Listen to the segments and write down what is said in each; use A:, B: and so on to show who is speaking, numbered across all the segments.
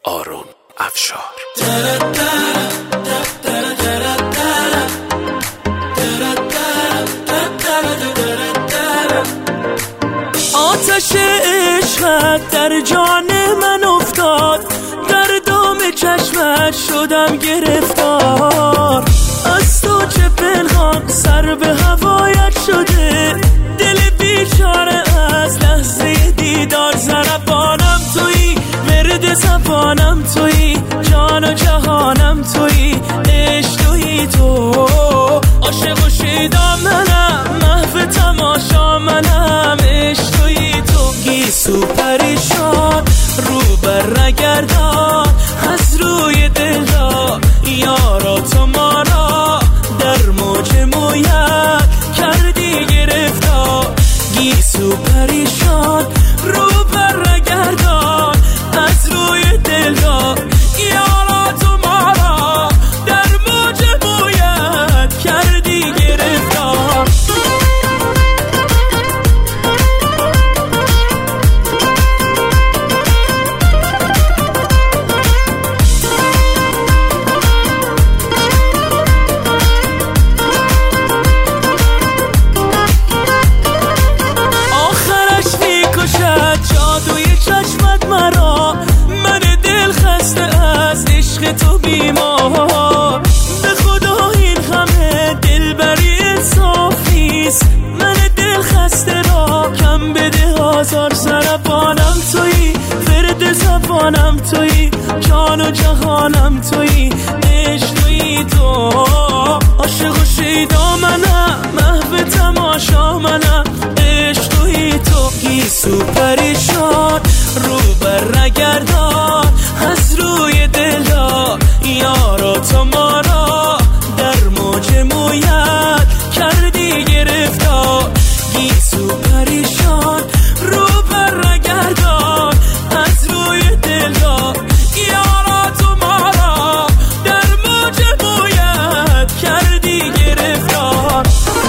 A: آرون افشار.
B: آتش عشقت در جان من افتاد، در دام چشمت شدم گرفتار. از تو چه پنهان سر به هوایت شده، دل بیچاره از لحظه دیدار. ضربانم تویی، ورد زبانم تویی، جان و جهانم تویی، عشق تویی تو. عاشق و شیدا منم، محو تماشا منم، عشق تویی تو. گیسو پریشان رو بر نگردان، از روی دل را یارا تو ما را در موج مویت کردی گرفتار. گیسو پریشان رو بر نگردان، از روی دل را یارا تو ما را در موج مویت کردی گرفتار. تو بیمار به خدا این همه دلبری انصاف نیست. من دل خسته را کم بده آزار. ضربانم تویی، ورد زبانم تویی، جان و جهانم تویی، عشق تویی تو. عاشق و شیدا منم، محو تماشا منم، عشق تویی تو. گیسو پریشان رو بر نگردان، از روی دل را یارا تو ما را در موج مویت کردی گرفتار. گیسو پریشان رو بر نگردان، از روی دل را یارا تو ما را در موج مویت کردی گرفتار.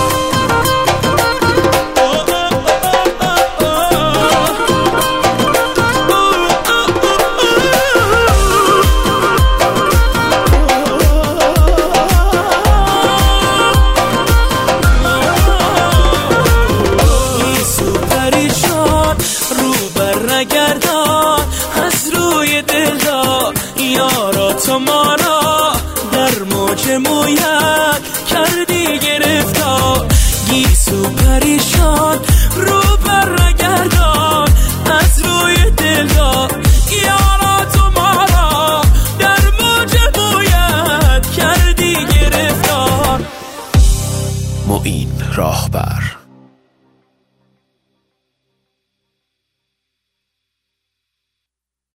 B: نگردان، از روی دل را یارا تو ما را در موج مویت کردی گرفتار. گیسو پریشان رو بر نگردان، از روی دل را یارا تو ما را در موج مویت کردی گرفتار.
A: معین راهبر.